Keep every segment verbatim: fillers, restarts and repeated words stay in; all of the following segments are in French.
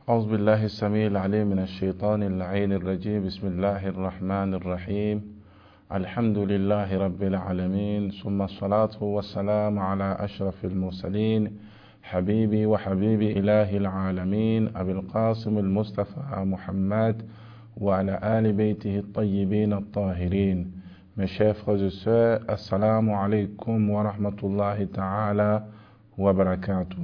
أعوذ بالله السميع العليم من الشيطان اللعين الرجيم. بسم الله الرحمن الرحيم. الحمد لله رب العالمين، ثم الصلاة والسلام على أشرف المرسلين حبيبي وحبيبي إله العالمين أبي القاسم المصطفى محمد وعلى آل بيته الطيبين الطاهرين. Mes chers frères et sœurs, assalamu alaikum wa rahmatullahi ta'ala wa barakatuh.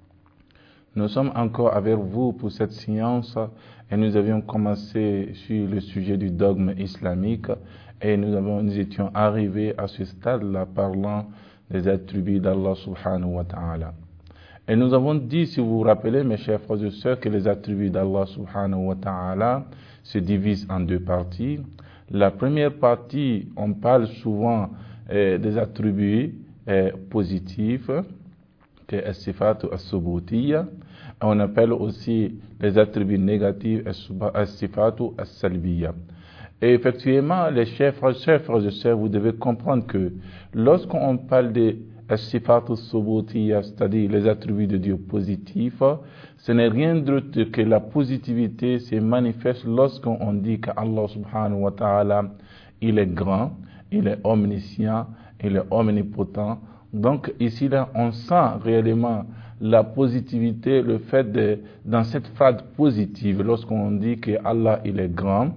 Nous sommes encore avec vous pour cette séance et nous avions commencé sur le sujet du dogme islamique et nous, avons, nous étions arrivés à ce stade-là parlant des attributs d'Allah subhanahu wa ta'ala. Et nous avons dit, si vous vous rappelez, mes chers frères et sœurs, que les attributs d'Allah subhanahu wa ta'ala se divisent en deux parties. La première partie, on parle souvent euh, des attributs euh, positifs, que est as-sifat as-subutiyya. On appelle aussi les attributs négatifs as-sifat as-salbiyya. Et effectivement, les chers frères et sœurs, vous devez comprendre que lorsqu'on parle des as-sifat as-subutiyya, c'est-à-dire les attributs de Dieu positifs, ce n'est rien d'autre que la positivité se manifeste lorsqu'on dit qu'Allah subhanahu wa ta'ala, il est grand, il est omniscient, il est omnipotent. Donc ici, là, on sent réellement la positivité, le fait de, dans cette phrase positive, lorsqu'on dit que Allah, il est grand,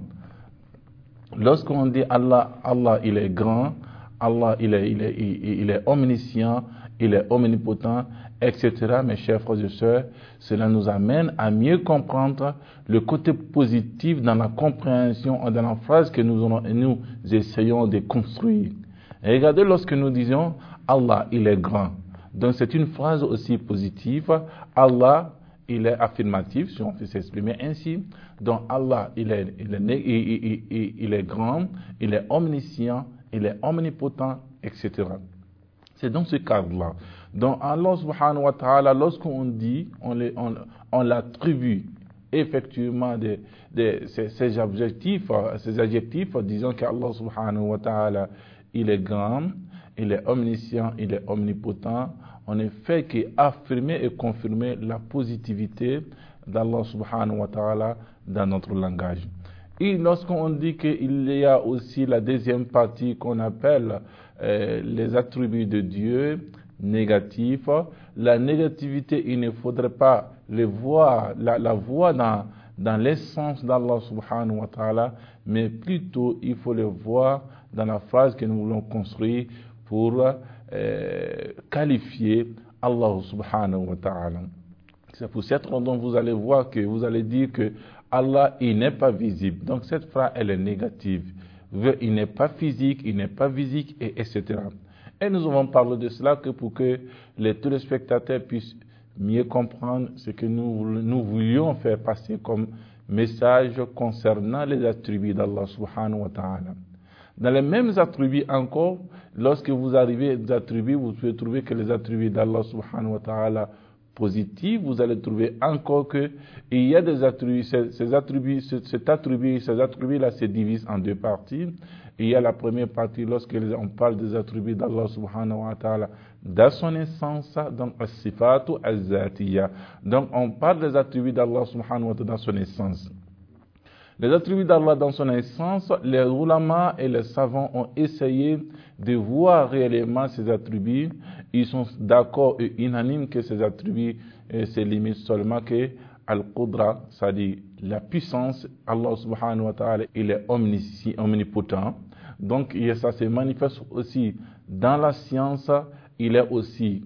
lorsqu'on dit Allah, Allah, il est grand, Allah, il est, il est, il, il est omniscient, il est omnipotent, et cetera. Mes chers frères et sœurs, cela nous amène à mieux comprendre le côté positif dans la compréhension, dans la phrase que nous, nous essayons de construire. Et regardez, lorsque nous disons Allah, il est grand. Donc c'est une phrase aussi positive. Allah, il est affirmatif, si on peut s'exprimer ainsi. Donc Allah, il est, il est, il, il, il est grand, il est omniscient, il est omnipotent, et cetera. C'est dans ce cadre-là. Donc Allah subhanahu wa ta'ala, lorsqu'on dit, on, les, on, on l'attribue effectivement de, de, ces, ces adjectifs, ces adjectifs, disant qu'Allah subhanahu wa ta'ala, il est grand, il est omniscient, il est omnipotent. On ne fait qu'affirmer et confirmer la positivité d'Allah subhanahu wa ta'ala dans notre langage. Et lorsqu'on dit qu'il y a aussi la deuxième partie qu'on appelle euh, les attributs de Dieu négatifs, la négativité, il ne faudrait pas les voir, la, la voir dans, dans l'essence d'Allah subhanahu wa ta'ala, mais plutôt il faut les voir dans la phrase que nous voulons construire pour euh, qualifier Allah subhanahu wa ta'ala. C'est pour cette raison que vous allez voir que vous allez dire que Allah, il n'est pas visible. Donc cette phrase, elle est négative. Il n'est pas physique, il n'est pas visible, et etc. Et nous avons parlé de cela que pour que les téléspectateurs puissent mieux comprendre ce que nous, nous voulions faire passer comme message concernant les attributs d'Allah subhanahu wa ta'ala. Dans les mêmes attributs encore, lorsque vous arrivez aux attributs, vous pouvez trouver que les attributs d'Allah subhanahu wa ta'ala positifs, vous allez trouver encore que il y a des attributs, ces, ces attributs, cet attribut, ces attributs-là se divisent en deux parties. Il y a la première partie lorsque on parle des attributs d'Allah subhanahu wa ta'ala dans son essence, donc as-sifatu az-zatiyya. Donc on parle des attributs d'Allah subhanahu wa ta'ala dans son essence. Les attributs d'Allah dans son essence, les ulama et les savants ont essayé de voir réellement ces attributs. Ils sont d'accord et unanimes que ces attributs eh, se limitent seulement que al-qudra, c'est-à-dire la puissance. Allah subhanahu wa ta'ala, il est omnipotent. Donc ça se manifeste aussi dans la science. Il est aussi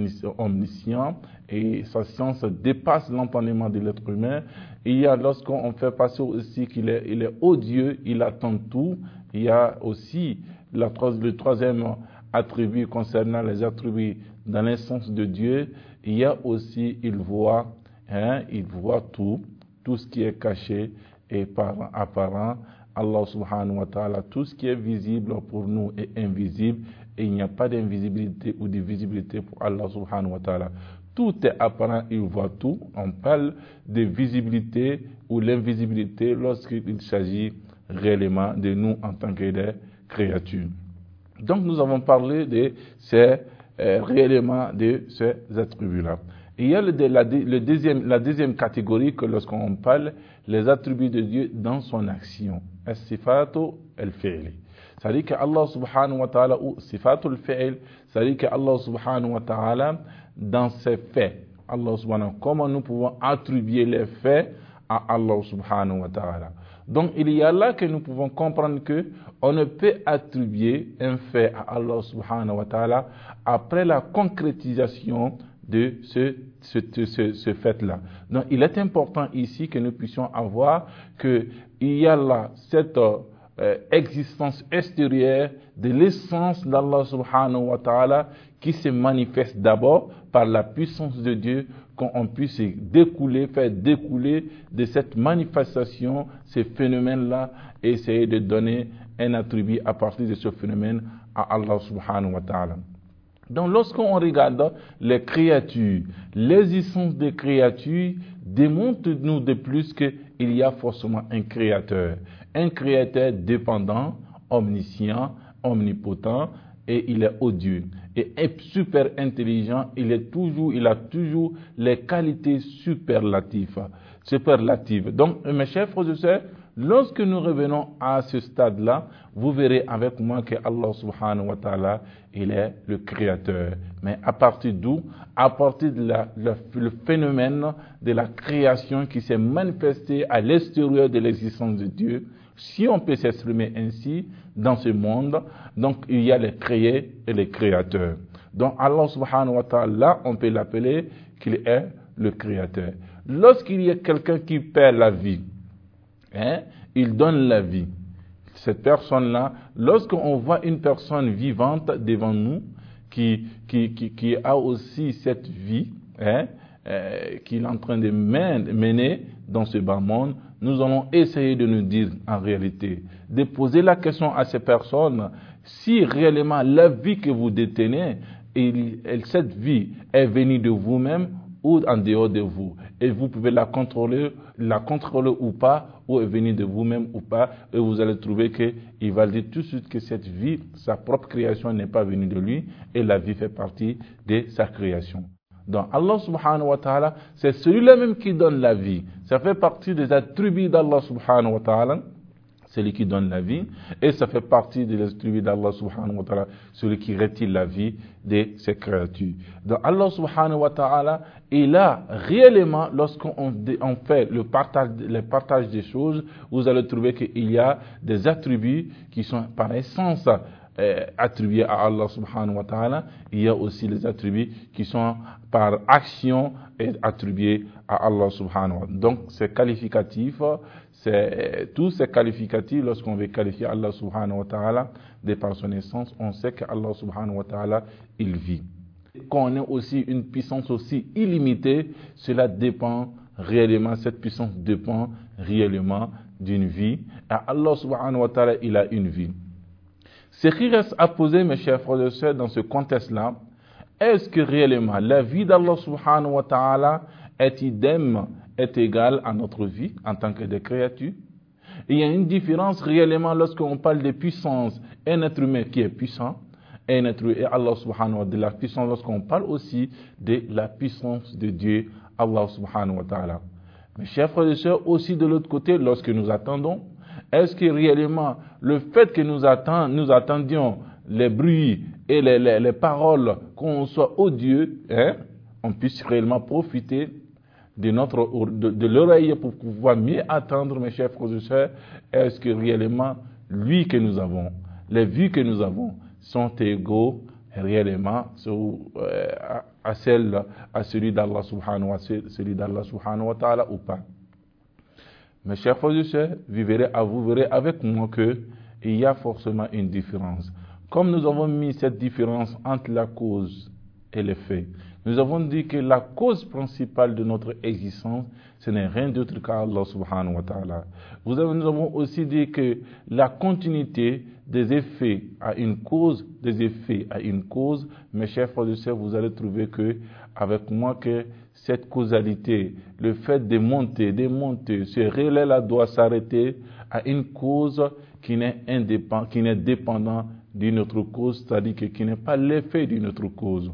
omniscient et sa science dépasse l'entendement de l'être humain. Il y a, lorsqu'on fait passer aussi qu'il est, il est odieux, il attend tout. Il y a aussi la, le troisième attribut concernant les attributs dans l'essence de Dieu. Il y a aussi, il voit, hein, il voit tout, tout ce qui est caché et par, apparent. Allah subhanahu wa ta'ala, tout ce qui est visible pour nous est invisible. Et il n'y a pas d'invisibilité ou de visibilité pour Allah subhanahu wa ta'ala. Tout est apparent, il voit tout. On parle de visibilité ou l'invisibilité lorsqu'il s'agit réellement de nous en tant que des créatures. Donc nous avons parlé de ces euh, réellement de ces attributs-là. Il y a le, la, le deuxième, la deuxième catégorie que lorsqu'on parle, les attributs de Dieu dans son action. As-sifatu al-fi'li. C'est-à-dire qu'Allah subhanahu wa ta'ala, ou sifatu al-fi'l, c'est-à-dire qu'Allah subhanahu wa ta'ala, dans ses faits, Allah subhanahu, comment nous pouvons attribuer les faits à Allah subhanahu wa ta'ala. Donc il y a là que nous pouvons comprendre que on ne peut attribuer un fait à Allah subhanahu wa ta'ala après la concrétisation de ce, ce, ce, ce fait-là. Donc il est important ici que nous puissions avoir qu'il y a là cette euh, existence extérieure de l'essence d'Allah subhanahu wa ta'ala qui se manifeste d'abord par la puissance de Dieu, qu'on puisse découler, faire découler de cette manifestation, ces phénomènes-là, et essayer de donner un attribut à partir de ce phénomène à Allah subhanahu wa ta'ala. Donc lorsqu'on regarde les créatures, l'existence des créatures démontre-nous de plus qu'il y a forcément un créateur. Un créateur dépendant, omniscient, omnipotent, et il est odieux. Et est super intelligent, il est toujours, il a toujours les qualités superlatives. superlatives. Donc, mes chers frères et sœurs, lorsque nous revenons à ce stade-là, vous verrez avec moi que Allah subhanahu wa ta'ala, il est le créateur. Mais à partir d'où? À partir de la, le, le phénomène de la création qui s'est manifesté à l'extérieur de l'existence de Dieu. Si on peut s'exprimer ainsi dans ce monde, donc il y a les créés et les créateurs. Donc Allah subhanahu wa ta'ala, on peut l'appeler qu'il est le créateur. Lorsqu'il y a quelqu'un qui perd la vie, hein, il donne la vie. Cette personne-là, lorsqu'on voit une personne vivante devant nous, qui, qui, qui, qui a aussi cette vie, hein, euh, qu'il est en train de mener dans ce bas monde, nous allons essayer de nous dire en réalité, de poser la question à ces personnes, si réellement la vie que vous détenez, et cette vie est venue de vous-même ou en dehors de vous, et vous pouvez la contrôler, la contrôler ou pas, ou est venue de vous-même ou pas, et vous allez trouver qu'il va dire tout de suite que cette vie, sa propre création n'est pas venue de lui, et la vie fait partie de sa création. Donc Allah subhanahu wa ta'ala, c'est celui-là même qui donne la vie. Ça fait partie des attributs d'Allah subhanahu wa ta'ala, celui qui donne la vie, et ça fait partie des attributs d'Allah subhanahu wa ta'ala, celui qui retire la vie de ses créatures. Donc Allah subhanahu wa ta'ala, il a réellement, lorsqu'on on fait le partage, le partage des choses, vous allez trouver qu'il y a des attributs qui sont par essence Euh, attribués à Allah subhanahu wa ta'ala. Il y a aussi les attributs qui sont par action et attribués à Allah subhanahu wa ta'ala. Donc c'est qualificatif, c'est, tous ces qualificatifs, lorsqu'on veut qualifier Allah subhanahu wa ta'ala de par son essence, on sait que Allah subhanahu wa ta'ala, il vit. Qu'on ait aussi une puissance aussi illimitée, cela dépend réellement, cette puissance dépend réellement d'une vie. Et Allah subhanahu wa ta'ala, il a une vie. Ce qui reste à poser, mes chers frères et sœurs, dans ce contexte-là, est-ce que réellement la vie d'Allah subhanahu wa ta'ala est idem, est égale à notre vie en tant que des créatures? Il y a une différence réellement lorsqu'on parle de puissance, un être humain qui est puissant, un être humain, et Allah subhanahu wa ta'ala, de la puissance, lorsqu'on parle aussi de la puissance de Dieu, Allah subhanahu wa ta'ala. Mes chers frères et sœurs, aussi de l'autre côté, lorsque nous attendons, est-ce que réellement le fait que nous, attend, nous attendions les bruits et les, les, les paroles, qu'on soit odieux, hein, on puisse réellement profiter de, notre, de, de l'oreille pour pouvoir mieux attendre, mes chers frères et sœurs? Est-ce que réellement, lui que nous avons, les vues que nous avons, sont égaux réellement euh, à, à, celle, à celui d'Allah subhanahu wa, celui d'Allah subhanahu wa ta'ala ou pas? Mes chers frères et sœurs, vous verrez, vous verrez avec moi qu'il y a forcément une différence. Comme nous avons mis cette différence entre la cause et l'effet, nous avons dit que la cause principale de notre existence, ce n'est rien d'autre qu'Allah subhanahu wa ta'ala. Nous avons aussi dit que la continuité des effets à une cause, des effets à une cause, mes chers frères et sœurs, vous allez trouver que, avec moi, que cette causalité, le fait de monter, de monter, ce relais-là doit s'arrêter à une cause qui n'est indépendante, qui n'est dépendante d'une autre cause, c'est-à-dire que, qui n'est pas l'effet d'une autre cause.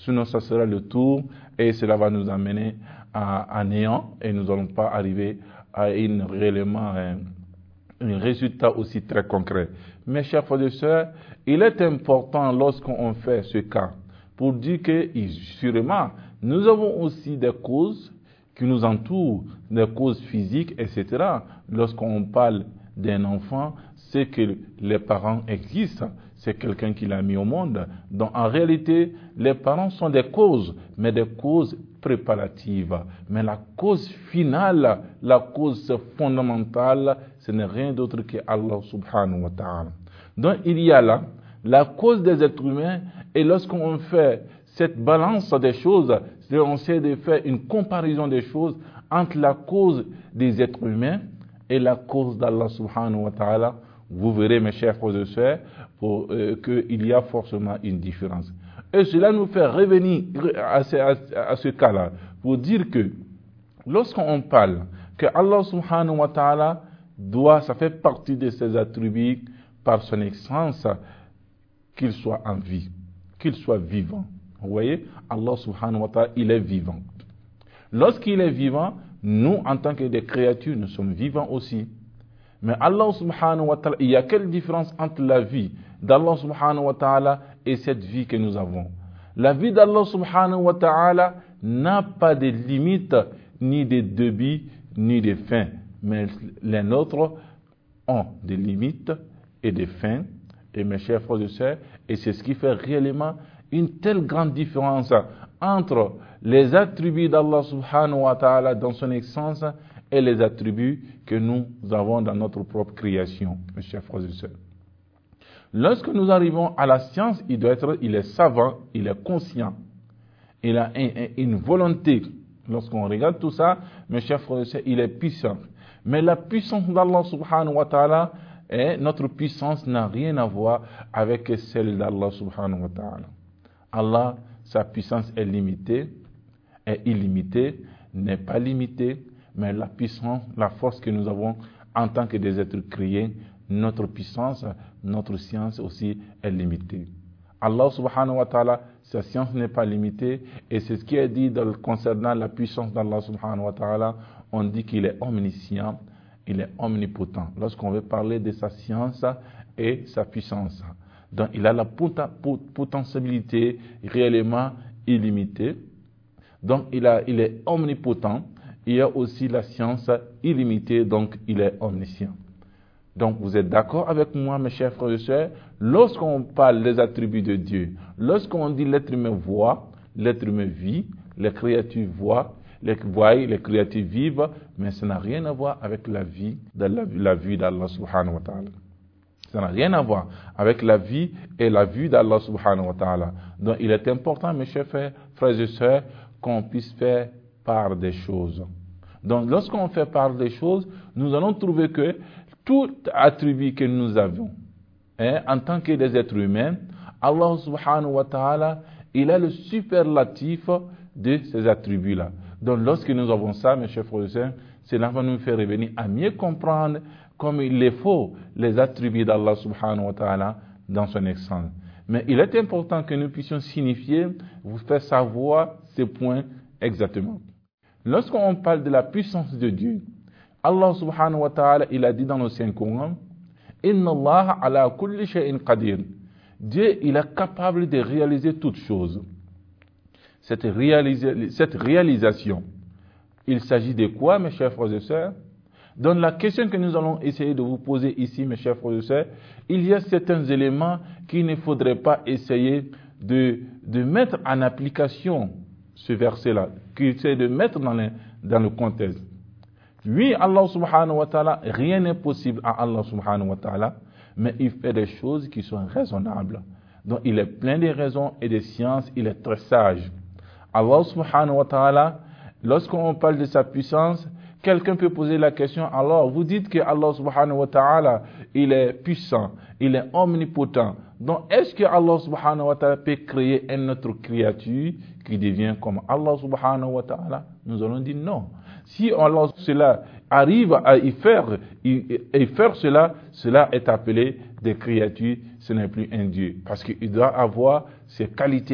sinon ça sera le tour et cela va nous amener à, à néant et nous n'allons pas arriver à une, réellement, un, un résultat aussi très concret. Mes chers frères et sœurs, il est important lorsqu'on fait ce cas pour dire que sûrement nous avons aussi des causes qui nous entourent, des causes physiques, et cetera. Lorsqu'on parle d'un enfant, c'est que les parents existent, c'est quelqu'un qui l'a mis au monde. Donc en réalité, les parents sont des causes, mais des causes préparatives. Mais la cause finale, la cause fondamentale, ce n'est rien d'autre que Allah subhanahu wa ta'ala. Donc il y a là la cause des êtres humains, et lorsqu'on fait cette balance des choses, on essaie de faire une comparaison des choses entre la cause des êtres humains et la cause d'Allah subhanahu wa ta'ala, vous verrez mes chers frères et sœurs euh, qu'il y a forcément une différence. Et cela nous fait revenir à ce, à, à ce cas-là pour dire que lorsqu'on parle que Allah subhanahu wa ta'ala doit, ça fait partie de ses attributs par son excellence, qu'il soit en vie, qu'il soit vivant. Vous voyez, Allah subhanahu wa ta'ala, il est vivant. Lorsqu'il est vivant, nous, en tant que des créatures, nous sommes vivants aussi. Mais Allah subhanahu wa ta'ala, il y a quelle différence entre la vie d'Allah subhanahu wa ta'ala et cette vie que nous avons? La vie d'Allah subhanahu wa ta'ala n'a pas de limites, ni de début, ni de fin. Mais les nôtres ont des limites et des fins. Et mes chers frères et sœurs, et c'est ce qui fait réellement une telle grande différence entre les attributs d'Allah subhanahu wa ta'ala dans son essence et les attributs que nous avons dans notre propre création, mes chers frères et sœurs. Lorsque nous arrivons à la science, il doit être, il est savant, il est conscient, il a un, un, une volonté. Lorsqu'on regarde tout ça, mes chers frères et sœurs, il est puissant. Mais la puissance d'Allah subhanahu wa ta'ala, et notre puissance n'a rien à voir avec celle d'Allah subhanahu wa ta'ala. Allah, sa puissance est limitée, est illimitée, n'est pas limitée, mais la puissance, la force que nous avons en tant que des êtres créés, notre puissance, notre science aussi est limitée. Allah subhanahu wa ta'ala, sa science n'est pas limitée, et c'est ce qui est dit dans, concernant la puissance d'Allah subhanahu wa ta'ala, on dit qu'il est omniscient, il est omnipotent. Lorsqu'on veut parler de sa science et sa puissance. Donc il a la potentialité réellement illimitée. Donc il, a, il est omnipotent. Il y a aussi la science illimitée, donc il est omniscient. Donc vous êtes d'accord avec moi, mes chers frères et sœurs, lorsqu'on parle des attributs de Dieu, lorsqu'on dit l'être humain voit, l'être humain vit, les créatures voient, les voient, les créatures vivent, mais ça n'a rien à voir avec la vie, de la, la vie d'Allah subhanahu wa ta'ala. Ça n'a rien à voir avec la vie et la vue d'Allah subhanahu wa ta'ala. Donc il est important, mes chers frères, frères et sœurs, qu'on puisse faire part des choses. Donc lorsqu'on fait part des choses, nous allons trouver que tout attribut que nous avons, hein, en tant que des êtres humains, Allah subhanahu wa ta'ala, il a le superlatif de ces attributs-là. Donc lorsque nous avons ça, mes chers frères et sœurs, cela va nous faire revenir à mieux comprendre comme il est faux les attributs d'Allah subhanahu wa ta'ala dans son essence. Mais il est important que nous puissions signifier, vous faire savoir ces points exactement. Lorsqu'on parle de la puissance de Dieu, Allah subhanahu wa ta'ala, il a dit dans le Saint-Coran, Inna Allah ala kulli shay'in qadir. Dieu, il est capable de réaliser toutes choses. Cette, réalisa- cette réalisation, il s'agit de quoi, mes chers frères et sœurs? Dans la question que nous allons essayer de vous poser ici, mes chers frères et sœurs, il y a certains éléments qu'il ne faudrait pas essayer de, de mettre en application ce verset-là, qu'il essaie de mettre dans le, dans le contexte. Oui, Allah subhanahu wa ta'ala, rien n'est possible à Allah subhanahu wa ta'ala, mais il fait des choses qui sont raisonnables. Donc il est plein de raisons et de sciences, il est très sage. Allah subhanahu wa ta'ala, lorsqu'on parle de sa puissance, quelqu'un peut poser la question, alors vous dites que Allah subhanahu wa ta'ala, il est puissant, il est omnipotent. Donc est-ce que Allah subhanahu wa ta'ala peut créer une autre créature qui devient comme Allah subhanahu wa ta'ala? Nous allons dire non. Si Allah cela arrive à y faire, y faire cela, cela est appelé des créatures, ce n'est plus un Dieu. Parce qu'il doit avoir ces qualités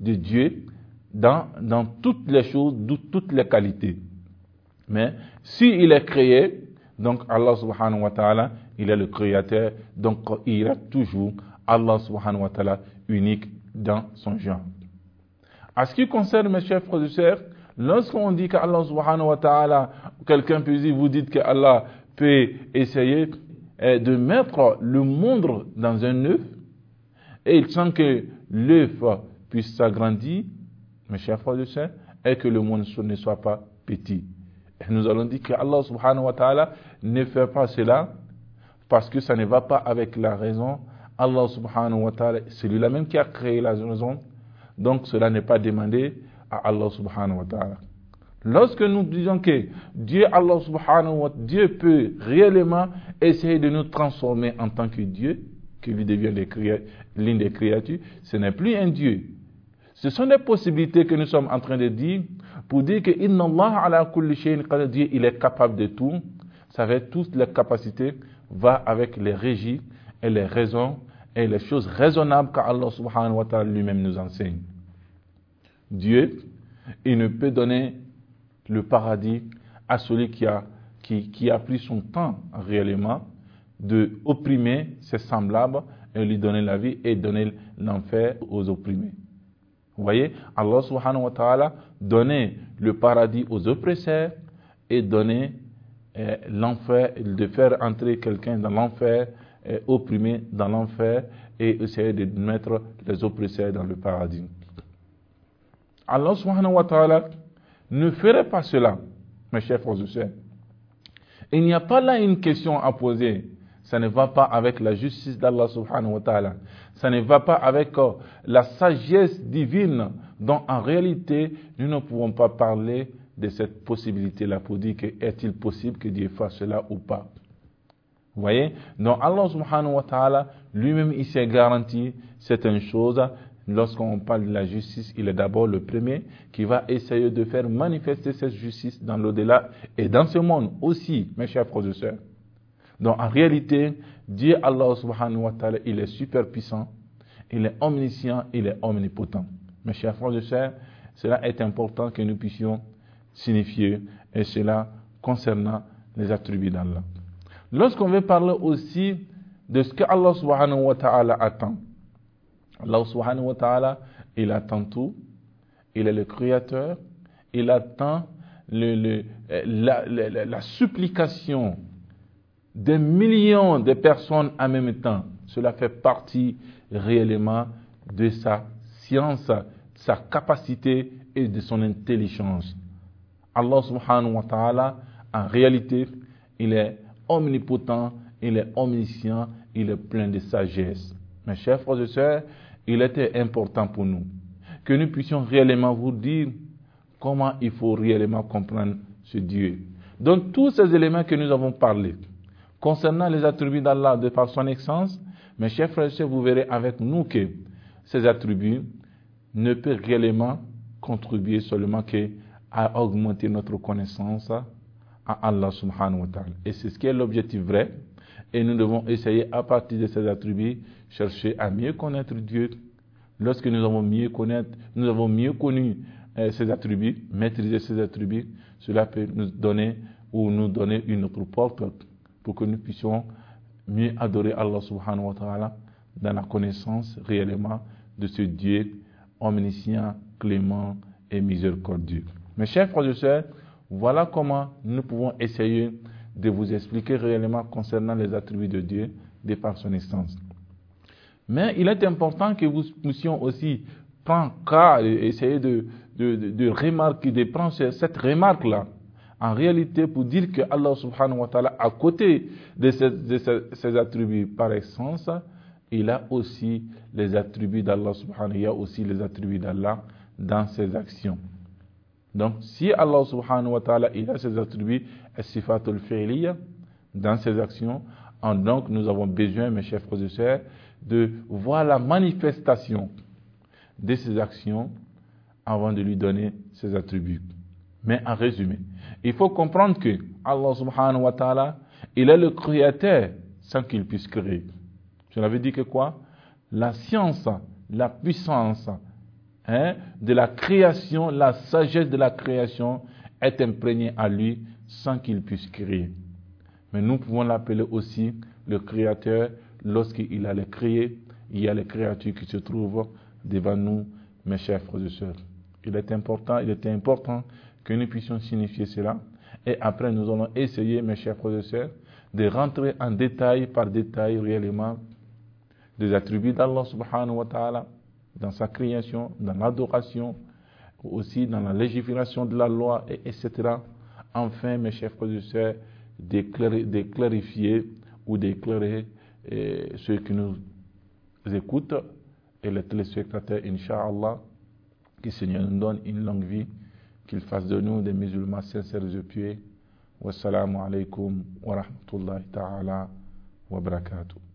de Dieu dans, dans toutes les choses, dans toutes les qualités. Mais s'il est créé, donc Allah subhanahu wa ta'ala, il est le créateur, donc il est toujours Allah subhanahu wa ta'ala unique dans son genre. À ce qui concerne mes chers frères et sœurs, lorsqu'on dit qu'Allah subhanahu wa ta'ala, quelqu'un peut dire, vous dites que Allah peut essayer de mettre le monde dans un œuf, et il sent que l'œuf puisse s'agrandir, mes chers frères et sœurs, et que le monde ne soit pas petit. Et nous allons dire que Allah subhanahu wa ta'ala ne fait pas cela parce que ça ne va pas avec la raison. Allah subhanahu wa ta'ala, c'est lui-là même qui a créé la raison. Donc cela n'est pas demandé à Allah subhanahu wa ta'ala. Lorsque nous disons que Dieu, Allah subhanahu wa ta'ala, Dieu peut réellement essayer de nous transformer en tant que Dieu, que lui devient l'une des créatures, ce n'est plus un Dieu. Ce sont des possibilités que nous sommes en train de dire pour dire que Inna Allah ala kulli shay'in qadir, Dieu il est capable de tout. Ça veut dire toutes les capacités va avec les régies et les raisons et les choses raisonnables qu'Allah subhanahu wa ta'ala lui-même nous enseigne. Dieu, il ne peut donner le paradis à celui qui a, qui, qui a pris son temps réellement de opprimer ses semblables et lui donner la vie et donner l'enfer aux opprimés. Vous voyez, Allah subhanahu wa ta'ala donnait le paradis aux oppresseurs et donnait euh, l'enfer, de faire entrer quelqu'un dans l'enfer, euh, opprimé dans l'enfer et essayer de mettre les oppresseurs dans le paradis. Allah subhanahu wa ta'ala ne ferait pas cela, mes chers frères et sœurs. Il n'y a pas là une question à poser. Ça ne va pas avec la justice d'Allah subhanahu wa ta'ala. Ça ne va pas avec euh, la sagesse divine dont en réalité nous ne pouvons pas parler de cette possibilité-là pour dire que est-il possible que Dieu fasse cela ou pas. Vous voyez? Donc Allah subhanahu wa ta'ala lui-même il s'est garanti certaines choses. Lorsqu'on parle de la justice, il est d'abord le premier qui va essayer de faire manifester cette justice dans l'au-delà et dans ce monde aussi, mes chers frères et sœurs. Donc en réalité, Dieu Allah subhanahu wa ta'ala, il est super puissant, il est omniscient, il est omnipotent. Mes chers frères et sœurs, cela est important que nous puissions signifier, et cela concernant les attributs d'Allah. Lorsqu'on veut parler aussi de ce que Allah subhanahu wa ta'ala attend, Allah subhanahu wa ta'ala, il attend tout, il est le créateur, il attend le, le, la, la, la supplication des millions de personnes en même temps. Cela fait partie réellement de sa science, de sa capacité et de son intelligence. Allah subhanahu wa ta'ala, en réalité, il est omnipotent, il est omniscient, il est plein de sagesse. Mes chers frères et sœurs, il était important pour nous que nous puissions réellement vous dire comment il faut réellement comprendre ce Dieu. Donc tous ces éléments que nous avons parlé, concernant les attributs d'Allah de par son excellence, mes chers frères et sœurs, vous verrez avec nous que ces attributs ne peuvent réellement contribuer seulement qu'à augmenter notre connaissance à Allah subhanahu wa ta'ala. Et c'est ce qui est l'objectif vrai. Et nous devons essayer à partir de ces attributs, chercher à mieux connaître Dieu. Lorsque nous avons mieux connaître, nous avons mieux connu euh, ces attributs, maîtriser ces attributs, cela peut nous donner ou nous donner une autre porte pour que nous puissions mieux adorer Allah subhanahu wa ta'ala dans la connaissance réellement de ce Dieu omniscient, clément et miséricordieux. Mes chers frères et sœurs, voilà comment nous pouvons essayer de vous expliquer réellement concernant les attributs de Dieu de par son essence. Mais il est important que vous puissions aussi prendre cas, essayer de, de, de, de remarquer, de prendre cette remarque-là, en réalité pour dire que Allah subhanahu wa ta'ala, à côté de ces, de ces, ces attributs par essence, il a aussi les attributs d'Allah subhanahu wa ta'ala, il y a aussi les attributs d'Allah dans ses actions. Donc, si Allah subhanahu wa ta'ala, il a ses attributs, as-sifatul fi'liya, dans ses actions, en donc nous avons besoin, mes chers frères et sœurs, de voir la manifestation de ses actions avant de lui donner ses attributs. Mais en résumé, il faut comprendre que Allah subhanahu wa ta'ala, il est le créateur sans qu'il puisse créer. Cela veut dire que quoi? La science, la puissance, hein, de la création, la sagesse de la création est imprégnée à lui sans qu'il puisse créer. Mais nous pouvons l'appeler aussi le créateur lorsqu'il a les créé, il y a les créatures qui se trouvent devant nous, mes chers frères et sœurs. Il est important, il est important que nous puissions signifier cela. Et après, nous allons essayer, mes chers frères et sœurs, de rentrer en détail par détail réellement des attributs d'Allah subhanahu wa ta'ala, dans sa création, dans l'adoration, aussi dans la légifération de la loi, et, etc. Enfin, mes chers frères et sœurs, de clarifier ou d'éclairer eh, ceux qui nous écoutent et les téléspectateurs, Inch'Allah, que le Seigneur nous donne une longue vie, qu'il fasse de nous des musulmans sincères et pieux. Wassalamu alaikum wa rahmatullahi ta'ala wa barakatuh.